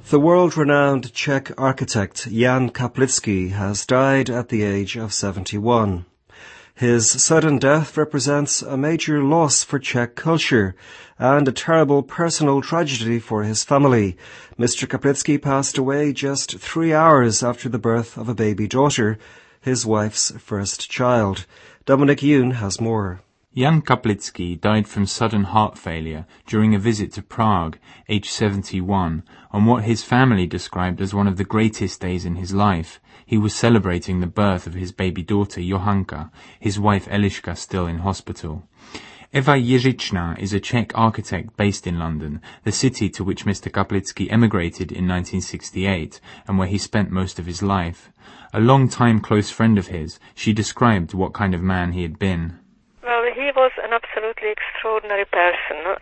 The world-renowned Czech architect Jan Kaplický has died at the age of 71. His sudden death represents a major loss for Czech culture and a terrible personal tragedy for his family. Mr. Kaplický passed away just 3 hours after the birth of a baby daughter, his wife's first child. Dominic Yoon has more. Jan Kaplický died from sudden heart failure during a visit to Prague, aged 71, on what his family described as one of the greatest days in his life. He was celebrating the birth of his baby daughter Johanka, his wife Eliška still in hospital. Eva Jiřičná is a Czech architect based in London, the city to which Mr. Kaplický emigrated in 1968 and where he spent most of his life. A long-time close friend of his, she described what kind of man he had been. Well, he was an absolutely extraordinary person.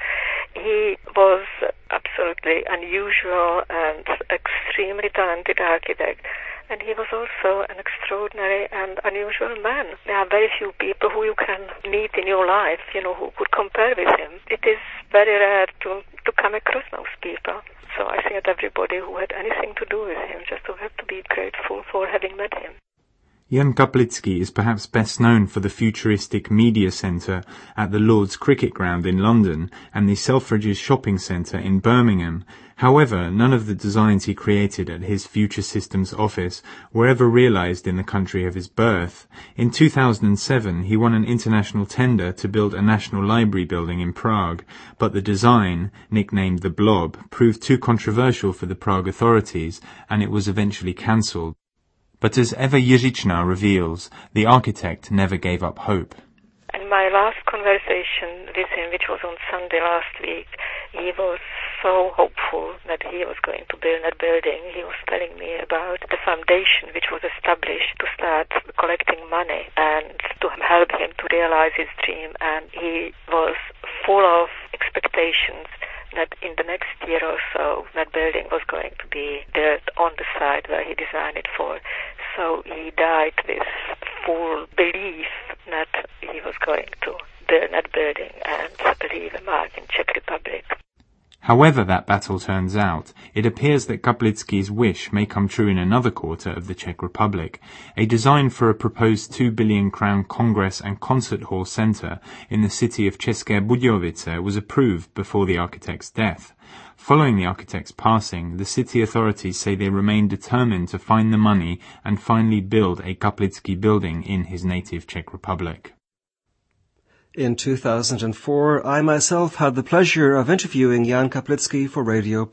He was absolutely unusual and extremely talented architect. And he was also an extraordinary and unusual man. There are very few people who you can meet in your life, who could compare with him. It is very rare to come across those people. So I think that everybody who had anything to do with him just would have to be grateful for having met him. Jan Kaplický is perhaps best known for the futuristic media centre at the Lord's Cricket Ground in London and the Selfridges shopping centre in Birmingham. However, none of the designs he created at his Future Systems office were ever realised in the country of his birth. In 2007, he won an international tender to build a National Library building in Prague, but the design, nicknamed the Blob, proved too controversial for the Prague authorities, and it was eventually cancelled. But as Eva Jiřičná reveals, the architect never gave up hope. In my last conversation with him, which was on Sunday last week, he was so hopeful that he was going to build that building. He was telling me about the foundation which was established to start collecting money and to help him to realize his dream. And he was full of expectations that in the next year or so that building was going to be built on the site where he designed it for. So he died with full belief that he was going to build that building and leave a mark in Czech Republic. However that battle turns out, it appears that Kaplický's wish may come true in another quarter of the Czech Republic. A design for a proposed 2 billion crown Congress and Concert Hall centre in the city of České Budějovice was approved before the architect's death. Following the architect's passing, the city authorities say they remain determined to find the money and finally build a Kaplický building in his native Czech Republic. In 2004, I myself had the pleasure of interviewing Jan Kaplický for Radio